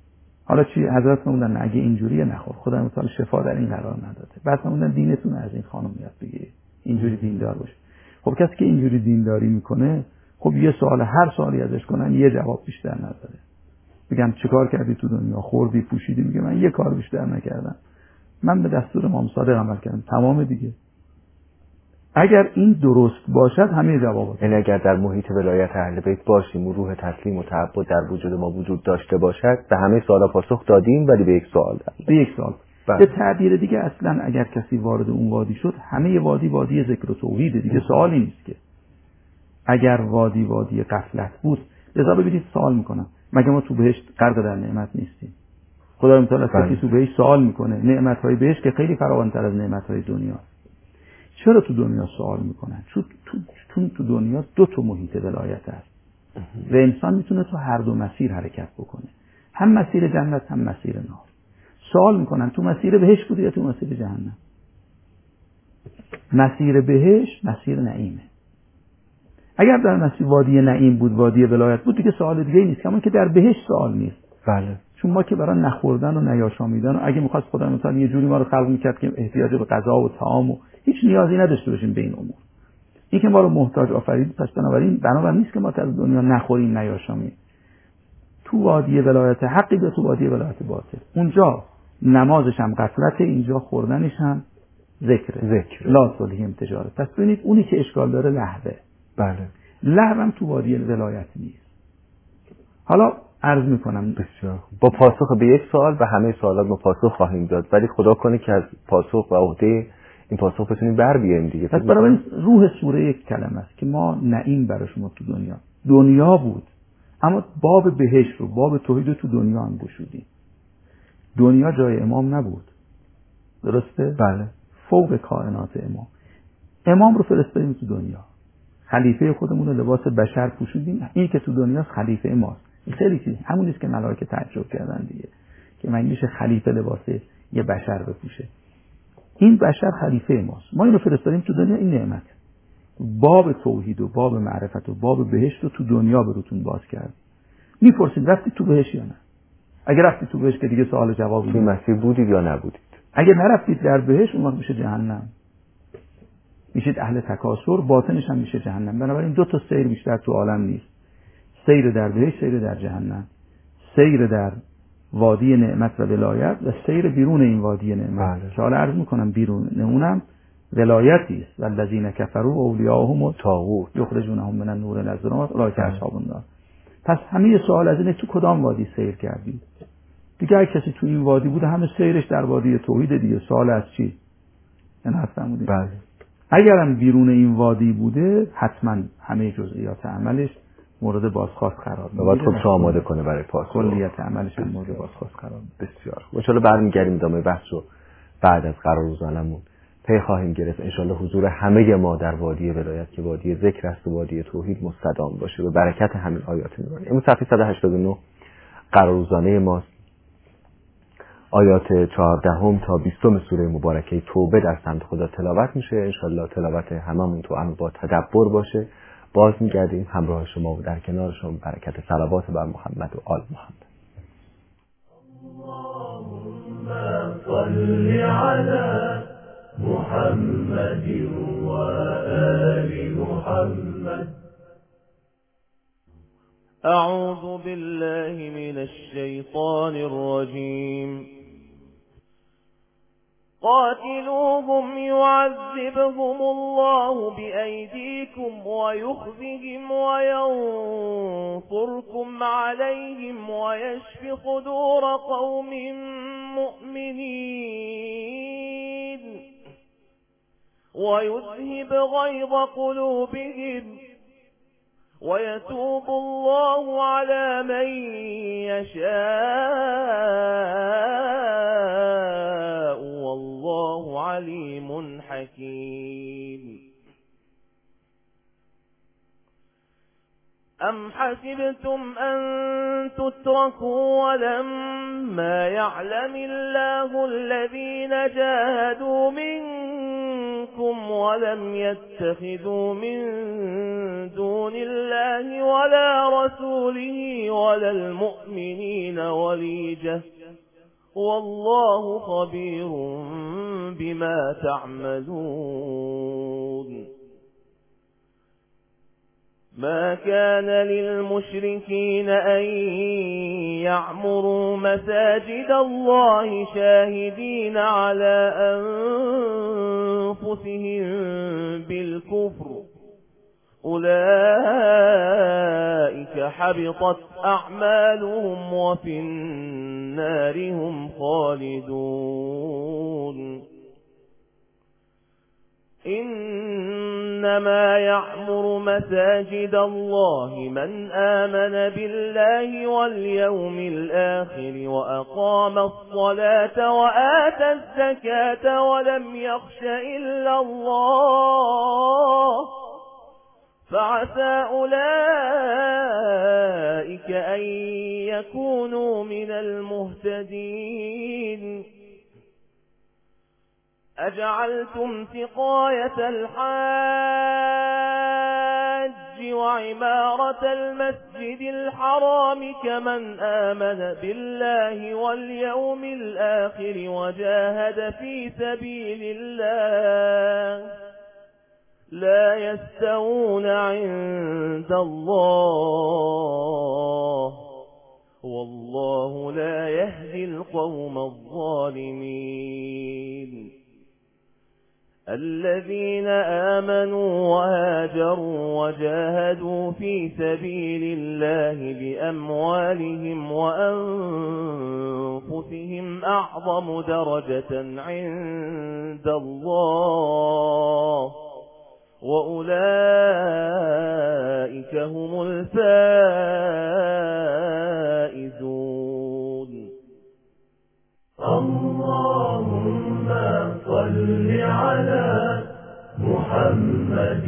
[SPEAKER 2] حالا چی حضرت فرمودن اگه اینجوریه نخور، خدا متعال شفا در این قرار نداده. بعد فرمودن دینتون از این خانم یاد بگیرید، اینجوری دیندار باشه. خب کسی که اینجوری دینداری میکنه، خب یه سوال هر سوالی ازش کنن یه جواب بیشتر نداره. میگم چیکار کردی تو دنیا؟ خوردی، پوشیدی؟ میگه من یه کار بیشتر نکردم، من به دستور امام صادق عمل کردم، تمام دیگه. اگر این درست باشد همه جوابات.
[SPEAKER 1] یعنی اگر در محیط ولایت اهل بیت باشیم و روح تسلیم و تعبد در وجود ما وجود داشته باشد، به همه سوالا پاسخ دادیم، ولی به یک سوال دادیم.
[SPEAKER 2] به یک سوال. به تعبیر دیگه اصلا اگر کسی وارد اون وادی شد، همه وادی وادی ذکر و توحید دیگه، سوالی نیست که. اگر وادی وادی غفلت بود، لذا ببینید سوال میکنم، مگه ما تو بهشت غرق در نعمت نیستیم؟ خدا متعال از کسی تو بهشت سوال میکنه، نعمت‌های بهشت که خیلی فراوان‌تر از نعمت‌های دنیا. چرا تو دنیا سوال میکنن؟ چون تو, تو, تو دنیا دو تا محیط ولایت هست و انسان میتونه تو هر دو مسیر حرکت بکنه، هم مسیر جنت هم مسیر نار. سوال میکنن تو مسیر بهشت بودی یا تو مسیر جهنم؟ مسیر بهشت مسیر نعیمه. اگر در مسیر وادی نعیم بود، وادی ولایت بود، دیگه سوال دیگه نیست، کما که در بهشت سوال نیست.
[SPEAKER 1] بله.
[SPEAKER 2] چون ما که برای نخوردن و نیاشامیدن، اگه می‌خواست خدا مثلا یه جوری ما رو خلق می‌کرد که احتیاج به غذا و طعام و هیچ نیازی نداشته باشیم به این امور، این که ما رو محتاج آفرید، پس بنابراین بنابراین نیست که ما از دنیا نخوریم نیاشامیم. تو وادی ولایت حقی به تو وادی ولایت باطل، اونجا نمازش هم غفلت، اینجا خوردنش هم ذکر
[SPEAKER 1] ذکر
[SPEAKER 2] لا تلهیم تجارت. پس ببینید اونی که اشکال داره لهوه.
[SPEAKER 1] بله.
[SPEAKER 2] لهو هم تو وادی ولایت نیست. حالا عرض میکنم
[SPEAKER 1] بسیار با پاسخ به یک سوال به همه سوالات ما پاسخ خواهیم داد، ولی خدا کنه که از پاسخ و عهده این پاسخ بتونیم بر بیاییم دیگه.
[SPEAKER 2] پس برای روح سوره یک کلمه است که ما نعیم برای شما تو دنیا دنیا بود، اما باب بهشت رو، باب توحید تو دنیا هم گشودیم. دنیا جای امام نبود، درسته؟
[SPEAKER 1] بله.
[SPEAKER 2] فوق کائنات امام. امام رو فرستادیم تو دنیا، خلیفه خودمون رو لباس بشر پوشوندیم، این که تو دنیا خلیفه ماست. این خیلی چیز همون نیست که ملائکه تعجب کردن دیگه که من میشه خلیفه لباس یه بشر بپوشه. این بشر خلیفه ماست، ما اینو فرستادیم تو دنیا. این نعمت، باب توحید و باب معرفت و باب بهشت رو تو دنیا به روتون باز کرد. میپرسید رفتی تو بهشت یا نه؟ اگه رفتی تو بهشت که دیگه سوال جواب
[SPEAKER 1] توی مسیر بودید یا نبودید.
[SPEAKER 2] اگه نرفتید در بهشت، اون وقت میشه جهنم، میشید اهل تکاسر، باطنش هم میشه جهنم. بنابراین دو تا سیر بیشتر تو عالم نیست، سیر در بهشت، سیر در جهنم، سیر در وادی نعمت و ولایت و سیر بیرون این وادی نعمت. که حالا عرض میکنم بیرون اونم ولایتی است. والذین کفروا اولیاءهم الطاغوت یخرجونهم من النور الی الظلمات اولئک اصحاب النار. پس همه سوال از اینه تو کدام وادی سیر کردی؟ دیگه اگه کسی تو این وادی بوده، همه سیرش در وادی توحید دیگه، سوال از چی؟ این هستم بودیم.
[SPEAKER 1] بله.
[SPEAKER 2] اگرم بیرون این وادی بوده، حتما همه جزئیات عملش مورد بازخواست قرار میگیره.
[SPEAKER 1] باید خودش آماده کنه برای پاسخ.
[SPEAKER 2] کلیت عملش هم مورد بازخواست قرار میگیره.
[SPEAKER 1] بسیار. ان شاءالله برمیگردیم ادامه بحث رو بعد از قرار روزانمون پی خواهیم گرفت. ان شاءالله حضور همه ما در وادی ولایت که وادی ذکر است و وادی توحید مستدام باشه به برکت همین آیات نورانی. امروز صفحه صد و هشتاد و نه قرار روزانه ماست. آیات چهاردهم تا بیستم سوره مبارکه توبه در سمت خدا تلاوت میشه. انشالله تلاوت هممون تو امر با تدبر باشه. باز میگردیم همراه شما و در کنار شما برکت صلوات بر محمد و آل محمد.
[SPEAKER 3] اللهم صل على محمد و آل محمد.
[SPEAKER 4] أعوذ بالله من الشيطان الرجيم. قاتلوهم يعذبهم الله بأيديكم ويخزهم وينصركم عليهم ويشف صدور قوم مؤمنين ويذهب غيظ قلوبهم ويتوب الله على من يشاء والله عليم حكيم. أم حسبتم أن تتركوا ولما يعلم الله الذين جاهدوا منكم ولم يتخذوا من دون الله ولا رسوله ولا المؤمنين وليجة والله خبير بما تعملون. ما كان للمشركين أن يعمروا مساجد الله شاهدين على أنفسهم بالكفر أولئك حبطت أعمالهم وفي النار هم خالدون. إنما يعمر مساجد الله من آمن بالله واليوم الآخر وأقام الصلاة وآتى الزكاة ولم يخش إلا الله فعسى أولئك أن يكونوا من المهتدين. أجعلتم سقاية الحاج وعمارة المسجد الحرام كمن آمن بالله واليوم الآخر وجاهد في سبيل الله لا يستوون عند الله والله لا يهدي القوم الظالمين. الذين آمنوا وهاجروا وجاهدوا في سبيل الله بأموالهم وأنفسهم أعظم درجة عند الله وأولئك هم الفائزون.
[SPEAKER 3] اللهم صل على محمد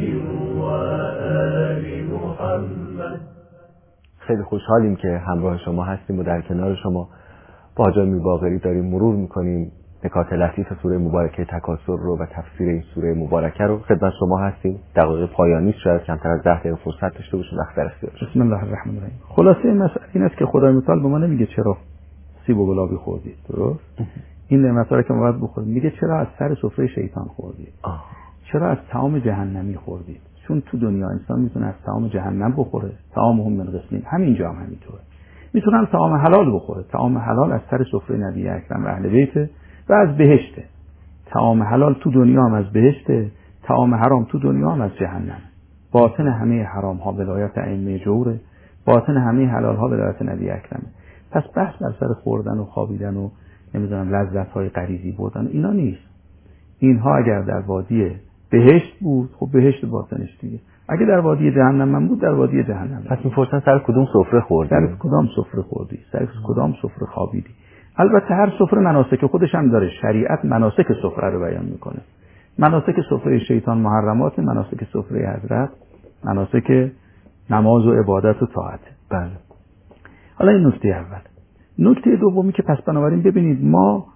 [SPEAKER 3] وآل محمد.
[SPEAKER 1] خیلی خوشحالیم که همراه شما هستیم و در کنار شما با حاج امیر باقری داریم مرور میکنیم نکات لطیف سوره مبارکه تکاثر رو و تفسیر این سوره مبارکه رو خدمت شما هستیم. دقایق پایانی شاید کمتر از ده دقیقه فرصت داشته باشیم وقت در اختیار.
[SPEAKER 2] بسم الله الرحمن الرحیم. خلاصه مسئله این است که خدای متعال به ما نمیگه چرا سیب و گلابی خوردید، درست؟ این نعمت‌ها رو که ما باید بخوریم. میگه چرا از سر سفره شیطان خوردید؟ آه. چرا از طعام جهنمی خوردید؟ چون تو دنیا انسان میتونه از طعام جهنم بخوره، طعامهم من غسلین، همینجا هم همینطوره. میتونن طعام حلال بخوره. طعام حلال از سر سفره نبی اکرم و اهل بیت و از بهشته. طعام حلال تو دنیا هم از بهشته، طعام حرام تو دنیا هم از جهنم. باطن همه حرام ها ولایت ائمه جوره، باطن همه حلال ها ولایت نبی اکرمه. پس بحث بر سر خوردن و خوابیدن و نمیدونم لذت های غریزی بودن اینا نیست. اینها اگر در وادی بهشت بود خب بهشت باطنش دیگه، اگه در وادی جهنم بود در وادی جهنم.
[SPEAKER 1] پس می‌پرسن سر کدوم سفره خوردی؟
[SPEAKER 2] سر کدام سفره خوردی؟ سر کدام سفره خوابیدی؟ البته هر سفره مناسک خودش هم داره. شریعت مناسک سفره رو بیان میکنه. مناسک سفره شیطان محرمات، مناسک سفره حضرت مناسک نماز و عبادت و طاعت.
[SPEAKER 1] بله.
[SPEAKER 2] حالا این نکته اول. نکته دومی که پس بنابراین ببینید ما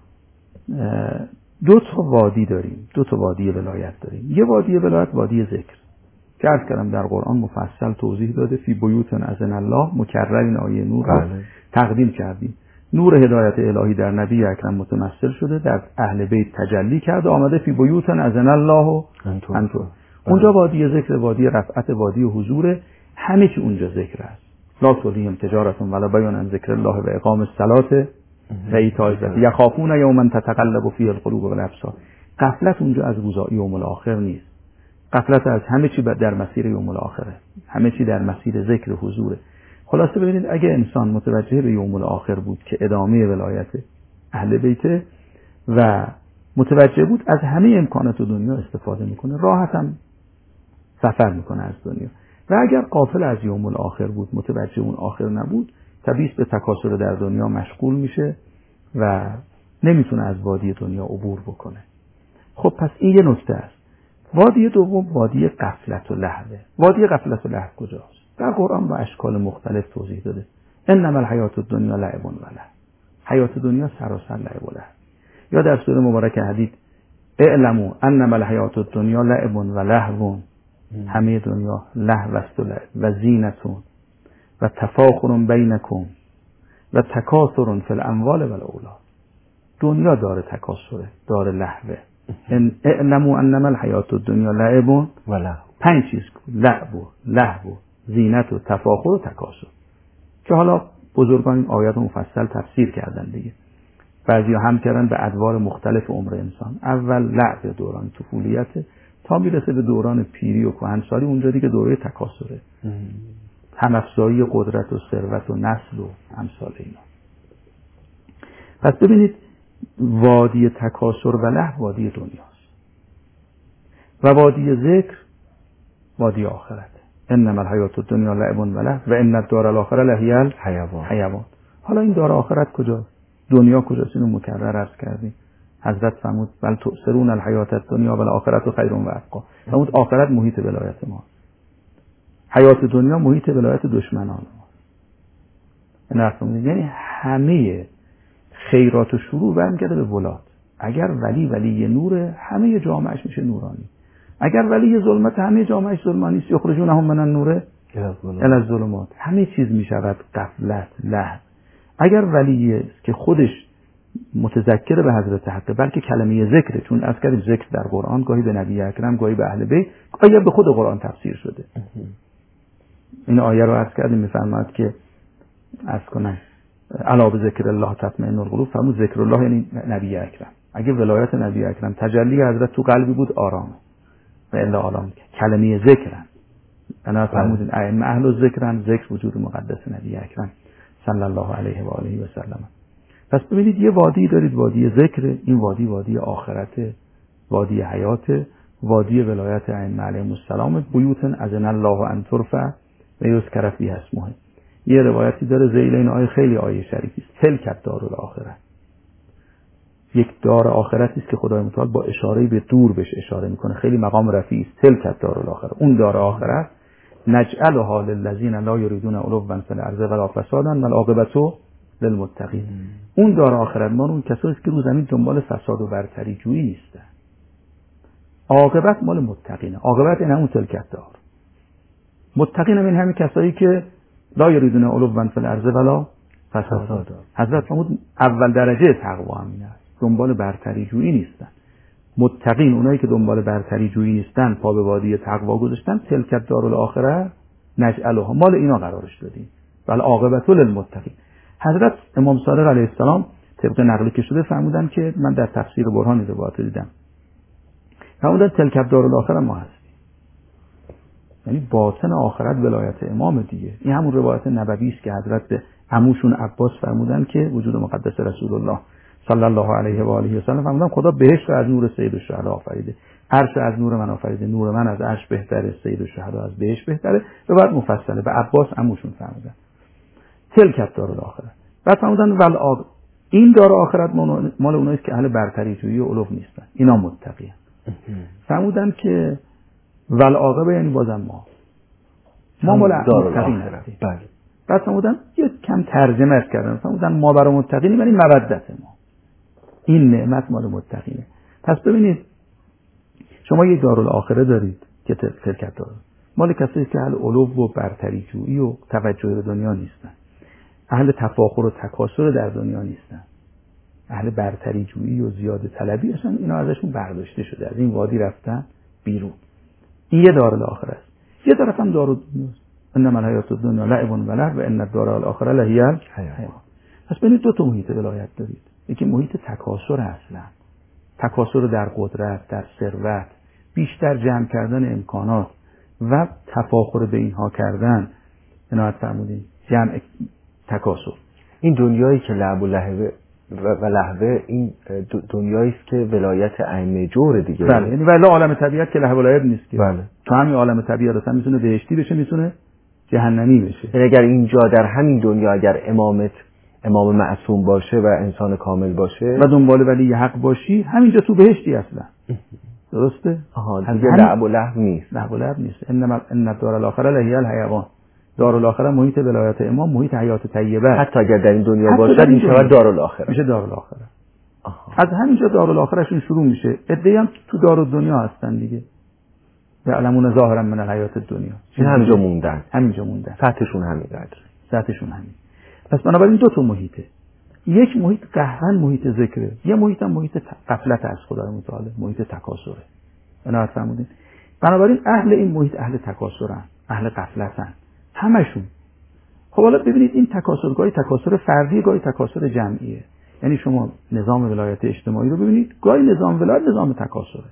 [SPEAKER 2] دو تا وادی داریم، دو تا وادی ولایت داریم. یه وادی ولایت وادی ذکر که عرض کردم در قرآن مفصل توضیح داده. فی بیوت اذن الله مکرر این آیه نور رو تقدیم کردیم. نور هدایت الهی در نبی اکرم متمثل شده، در اهل بیت تجلی کرده، آمده فی بیوت اذن الله انتو. اونجا وادی ذکر، وادی رفعت، وادی حضور، همه چی اونجا ذکر است. لا تلهیهم تجارت ولا بیع عن ذکر الله و اقام الصلاة و ایتاء الزکاة یخافون یوما تتقلب فیه القلوب والابصار. غفلت اونجا از روزای یوم الاخر نیست. غفلت از همه چی در مسیر یوم الاخره، همه چی در مسیر ذکر حضوره. خلاصه ببینید اگه انسان متوجه به یوم الاخر بود که ادامه ولایت اهل بیت و متوجه بود، از همه امکانات دنیا استفاده میکنه، راحت هم سفر میکنه از دنیا. و اگر غافل از یوم الاخر بود، متوجه اون آخر نبود، طبیعی به تکاسل در دنیا مشغول میشه و نمیتونه از وادی دنیا عبور بکنه. خب پس این یه نکته است. وادی دوم وادی غفلت و لهو. وادی غفلت و لهو کجاست؟ در قرآن با اشکال مختلف توضیح داده. انما الحیات الدنیا لعب و لهو. حیات دنیا سراسر لعب و لهو. یا در سوره مبارکه حدید اعلموا انما الحیات الدنیا لعب و لهو، همه دنیا لهو است و لعب و زینتون و تفاخر بینکم و تکاثر فی الاموال و الاولاد. دنیا داره تکاثره، داره لهوه. ان اعلموا انما الحیات الدنیا لعب و
[SPEAKER 1] لهو،
[SPEAKER 2] پنج چیز لعب و لهو و زینت و تفاخر و تکاثر که حالا بزرگان این آیات مفصل تفسیر کردن دیگه. بعضی هم کردن به ادوار مختلف عمر انسان. اول لعب دوران طفولیت تا میرسه به دوران پیری و کهنسالی، اونجا دیگه دوره تکاثره، هم افزایی قدرت و ثروت و نسل و امثال اینا. پس ببینید وادی تکاثر و لهو وادی دنیاست و وادی ذکر وادی آخرت. انما الحیات الدنیا لعب و لهو و ان الدار الاخره لهی الحیوان. حیوان. حالا این دار آخرت کجاست؟ دنیا کجاست؟ اینو مکرر عرض کردیم. حضرت فرمود بل تؤثرون الحیات الدنیا و الاخرة خیر و ابقی. فرمود آخرت محیط ولایت ما، حیات دنیا محیط ولایت دشمنان ما. یعنی همه خیرات و شروع برمیگرده به ولات. اگر ولی ولی نور، همه جامعهش میشه نورانی. اگر ولی ظلمت، همه جامعهش ظلمانی است. یخرجونهم من النور الی الظلمات، همه چیز میشود غفلت، لهو. اگر ولی است که خودش متذکر به حضرت حق، بلکه کلمه ذکره، چون از کردیم ذکر در قرآن گاهی به نبی اکرم، گاهی به اهل بیت، گاهی به خود قرآن تفسیر شده. این آیه رو عرض کردیم، میفرماد که عرض کنم الا بذکر الله تطمئن القلوب. فرمود ذکر الله یعنی نبی اکرم. اگه ولایت نبی اکرم تجلی حضرت تو قلبی بود آرام و الا آرام. کلمه ذکرن، انا فرمود ائمه اهل ذکرن، ذکر وجود مقدس نبی اکرم صلی الله علیه و آله و سلم. پس ببینید یه وادی دارید، وادی ذکر. این وادی وادی آخرت، وادی حیات، وادی ولایت ائمه علیهم السلام. بیوت اذن الله ان ترفع و یذکر فیها اسمه. یه روایتی داره ذیل این آیه خیلی آیه شریفی است. تلک دار الاخره، یک دار آخرتی است که خدای متعال با اشاره به دور بهش اشاره میکنه، خیلی مقام رفیعی است. تلک دار الاخره، اون دار آخرت. نجعلها للذین لا یریدون علوا فی الارض ولا فسادا والعاقبة للمتقین. اون دار آخرت ما اون کسایی که رو زمین دنبال فساد و برتری جویی نیستن. عاقبت مال متقینه. عاقبت این همون تلک دار. متقین هم این همین کسایی که لا یریدون علوا فی الارض ولا فسادا. حضرت فرمود اول درجه تقوا همین است، دنبال برتری جویی نیستن. متقین اونایی که دنبال برتری جویی نیستن، پا به وادی تقوا گذاشتن، تلک دار الاخره نجعلها، مال اینا قرارش دادیم. بل عاقبت للمتقین. حضرت امام صادق علیه السلام طبق نقلی که شده فرمودن که من در تفسیر برهان روایت دیدم، فرمودن تلک دار الاخره ما هستیم، یعنی باطن آخرت ولایت امام دیگه. این همون روایت نبوی است که حضرت به عموشون عباس فرمودن که وجود مقدس رسول الله صلی الله علیه و آله و سلم فرمودن خدا بهشت از نور سید الشهدا آفریده، عرش از نور من آفریده، نور من از عرش بهتره، سید الشهدا از بهشت بهتره. روایت مفصله به عباس عموشون فرمودن تلک دار الاخره. بعد فرمودن ول آق این دار آخرت مال اونایی است که اهل برتری جویی و علو نیستن، اینا متقین. فرمودن که ول عاقبه یعنی بازم ما ما مال متقین هستیم. بله. بعد فرمودن یک کم ترجمه کردن، فرمودن ما برای متقینی یعنی مودت ما، این نعمت مال متقینه. پس ببینید شما یک دارالآخره دارید که تلک دار مال کسایی که اهل علو و برتری جویی و توجه به دنیا نیستن، اهل تفاخر و تکاسل در دنیا نیستن، اهل برتری جویی و زیاده طلبی هستن. اینا ازشون برداشته شده، از این وادی رفتن بیرون. این یه دارالآخره است. یه طرف هم دارالدنیاست. انما الحیات الدنیا لعب و لهو و ان الدار الاخره لهی الحیوان. پس ببینید دو تا محیط ولایت دارید. یکی محیط تکاسر اصلا، تکاسر در قدرت، در ثروت، بیشتر جمع کردن امکانات و تفاخر به اینها کردن. عنایت فرمودین جمع تکاسر.
[SPEAKER 1] این دنیایی که لعب و لهو و لهوه، این دنیایی است که ولایت ائمه جور دیگه.
[SPEAKER 2] بله، یعنی ولی عالم طبیعت که لهو و لعب نیست که.
[SPEAKER 1] بله.
[SPEAKER 2] تو همین عالم طبیعت اصلا میتونه بهشتی بشه، میتونه جهنمی بشه.
[SPEAKER 1] یعنی اگر اینجا در همین دنیا اگر امامت امام معصوم باشه و انسان کامل باشه
[SPEAKER 2] و دنبال ولی حق باشی، همینجا تو بهشتی اصلا. درسته؟
[SPEAKER 1] آها، دیگه لعب و لهو نیست.
[SPEAKER 2] لعب و لعب نیست. انما ان الدار الاخره لهی الحیوان. دارالاخره محیط ولایت امام، محیط حیات طیبه.
[SPEAKER 1] حتی اگر در این دنیا باشه میشه دارالاخره.
[SPEAKER 2] میشه دارالاخره. از همینجا دارالآخرشون شروع میشه. عده‌ای هم تو دارالدنیا هستن دیگه، یعلمون ظاهرا من الحیات الدنیا،
[SPEAKER 1] این همینجا موندن،
[SPEAKER 2] همینجا موندن،
[SPEAKER 1] سطحشون همینقدر،
[SPEAKER 2] سطحشون همین. پس بنابراین دو تا محیطه، یک محیط قهرن محیط ذکره، یه محیط هم محیط غفلت از خدای متعال، محیط تکاسره. بنابراین فرمودین بنابراین اهل این محیط اهل تکاسرن، اهل غفلتن همشون. خب حالا ببینید این تکاسر گاهی تکاسر فردی، گاهی تکاسر جمعیه. یعنی شما نظام ولایت اجتماعی رو ببینید، گاهی نظام ولایت نظام تکاسره.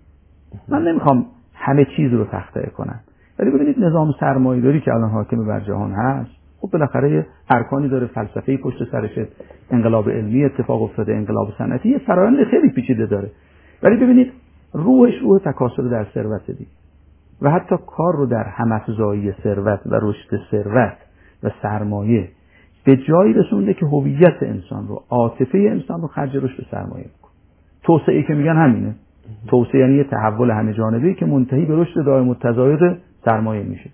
[SPEAKER 2] من نمیخوام همه چیز رو تخطئه کنم، ولی ببینید نظام سرمایه‌داری که الان حاکم بر جهان هست، خب بالاخره ارکانی داره، فلسفه‌ای پشت سرشه، انقلاب علمی اتفاق افتاده، انقلاب صنعتی، یه فرآیند خیلی پیچیده داره. ولی ببینید روحش روح تکاسر در ثروت دی و حتی کار رو در هم‌افزایی ثروت و رشد ثروت و سرمایه به جایی رسونده که هویت انسان رو، عاطفه انسان رو خرج رشد سرمایه میکنه. توسعه که میگن همینه. توسعه یعنی یه تحول همه جانبه‌ای که منتهی به رشد دائم التزاید سرمایه میشه.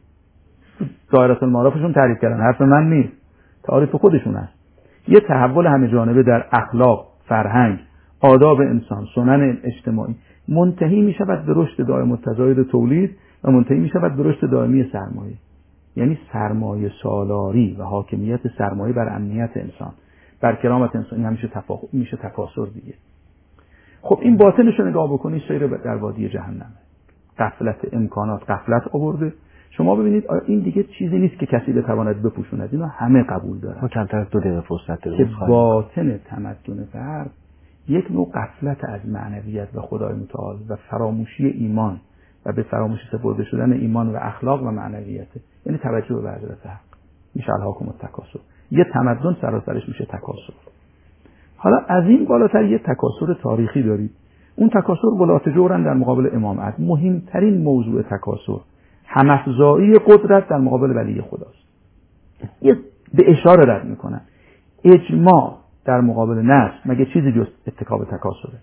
[SPEAKER 2] دایره المعارفشون تعریف کردن، حرف من نیست، تعریف خودشون است. یه تحول همه جانبه در اخلاق، فرهنگ، آداب انسان، سنن اجتماعی منتهی میشود به رشد دائم التزاید تولید و منتهی میشود به رشد دائمی سرمایه. یعنی سرمایه سالاری و حاکمیت سرمایه بر امنیت انسان، بر کرامت انسانی همیشه تفاخر میشه، تکاسر دیگه. خب این باطنش رو نگاه بکنید، سیر در وادی جهنم، غفلت امکانات، غفلت آورده. شما ببینید این دیگه چیزی نیست که کسی بتواند بپوشوند، اینو همه قبول دارن.
[SPEAKER 1] ما کمتر از دو دقیقه فرصت داریم
[SPEAKER 2] که باطن تمدن غرب یک نوع غفلت از معنویت و خدای متعال و فراموشی ایمان و به فراموشی سپرده شدن ایمان و اخلاق و معنویت، یعنی توجه به حضرت حق، میشه الهاکم التکاسر. یه تمدن سراسرش میشه تکاسر. حالا از این بالاتر یه تکاسر تاریخی دارید. اون تکاسر ولات جورن در مقابل امام عدل. مهمترین موضوع تکاسر هم‌افزایی قدرت در مقابل ولی خداست. یه به اشاره رد میکنن. اجماع در مقابل نفس مگه چیزی جز اتکا به تکاسره؟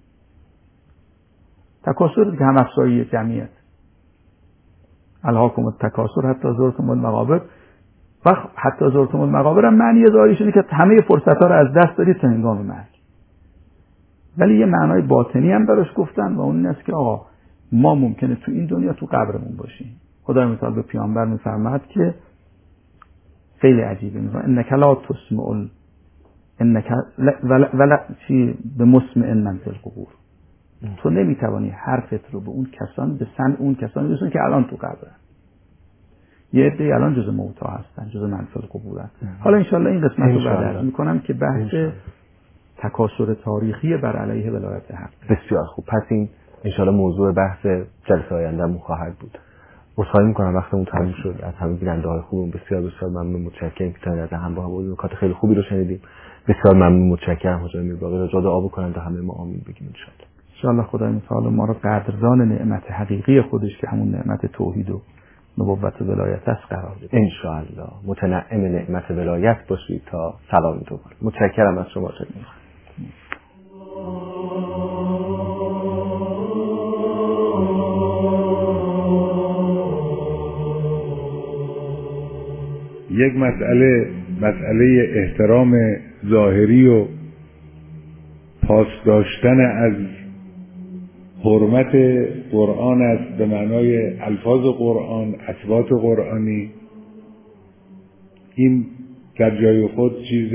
[SPEAKER 2] تکاسر که هم‌افزایی جمعیت. الهاکم التکاسر حتی زرتم المقابر. و حتی زرتم المقابر هم معنی ظاهریش اینه که همه فرصت‌ها رو از دست دادید تا هنگام مرگ. ولی یه معنای باطنی هم براش گفتن و اون این است که آقا ما ممکنه تو این دنیا تو قبرمون باشیم. خدای متعال به پیامبر میفرماد که خیلی عجیبه، میگه انک لا تسمع انک ولا ولا چی به مسمع من فی القبور. تو نمیتوانی حرفت رو به اون کسان، به سمع اون کسانی برسونی که الان تو قبرن. یه عده‌ای الان جزء موتا هستن، جزء من فی القبور هستن. حالا ان شاءالله این قسمت رو بعد عرض میکنم که بحث تکاسر تاریخی بر علیه ولایت حق.
[SPEAKER 1] بسیار خوب. پس این ان شاءالله موضوع بحث جلسه آیندهمون خواهد بود. عذرخواهی میکنم وقتمون تموم شد. از همه بیننده‌های خوبمون بسیار بسیار ممنون، متشکرم که تا این لحظه همراه بودید. نکات خیلی خوبی رو شنیدیم. بسیار ممنون، متشکرم. حضور میرباقی رو دعا بکنن تا همه ما آمین بگیم ان شاءالله.
[SPEAKER 2] ان شاءالله خدای متعال ما رو قدردان نعمت حقیقی خودش که همون نعمت توحید و نبوت و ولایت است قرار بده.
[SPEAKER 1] ان شاء الله متنعم نعمت ولایت باشید تا سلام تو. متشکرم از شما.
[SPEAKER 5] یک مسئله مسئله احترام ظاهری و پاس داشتن از حرمت قرآن است به معنای الفاظ قرآن، اصوات قرآنی. این در جای خود چیز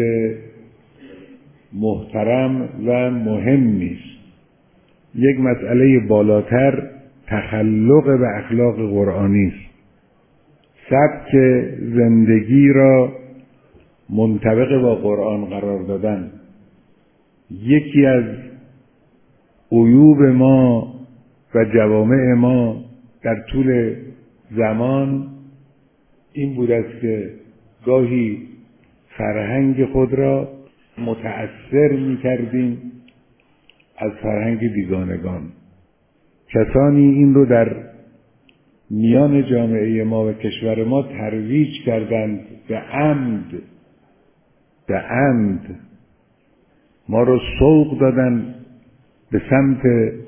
[SPEAKER 5] محترم و مهم نیست. یک مسئله بالاتر تخلق به اخلاق قرآنی است. سبک زندگی را منطبق با قرآن قرار دادن. یکی از عیوب ما و جوامع ما در طول زمان این بود است که گاهی فرهنگ خود را متأثر می کردیم از فرهنگ بیگانگان. کسانی این رو در میان جامعه ما و کشور ما ترویج کردند به عمد به عمد ما رو سوق دادند به سمت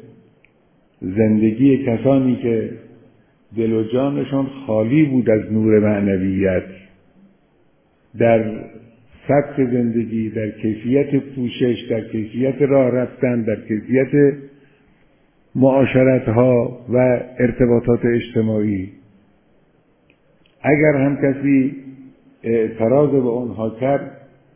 [SPEAKER 5] زندگی کسانی که دل و جانشان خالی بود از نور معنویت. در سبک زندگی، در کیفیت پوشش، در کیفیت راه رفتن، در کیفیت معاشرت‌ها و ارتباطات اجتماعی. اگر هم کسی اعتراض به اونها کرد،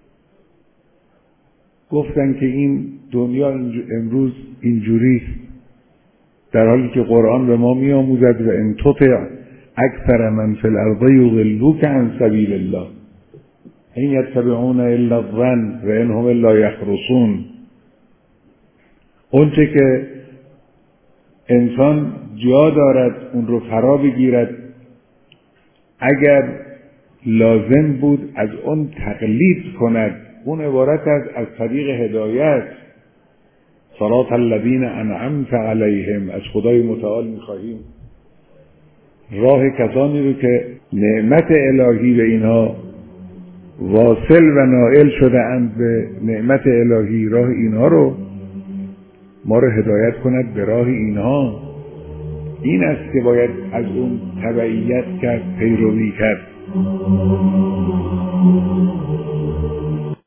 [SPEAKER 5] گفتن که این دنیا امروز اینجوریست، در حالی که قرآن به ما می‌آموزد و ان تطع اکثر من فی الارض یضلوک عن سبیل الله این یتبعون الا الظن و ان هم الا یخرصون. اونچه که انسان جا دارد اون رو فرا بگیرد، اگر لازم بود از اون تقلید کند، اون عبارت از از طریق هدایت، صراط الذین انعمت علیهم، از خدای متعال می‌خواهیم راه کسانی رو که نعمت الهی به اینها واصل و نائل شده اند به نعمت الهی، راه اینها رو ما رو هدایت کند به راه اینها. این است که باید از اون تبعیت کرد، پیروی کرد.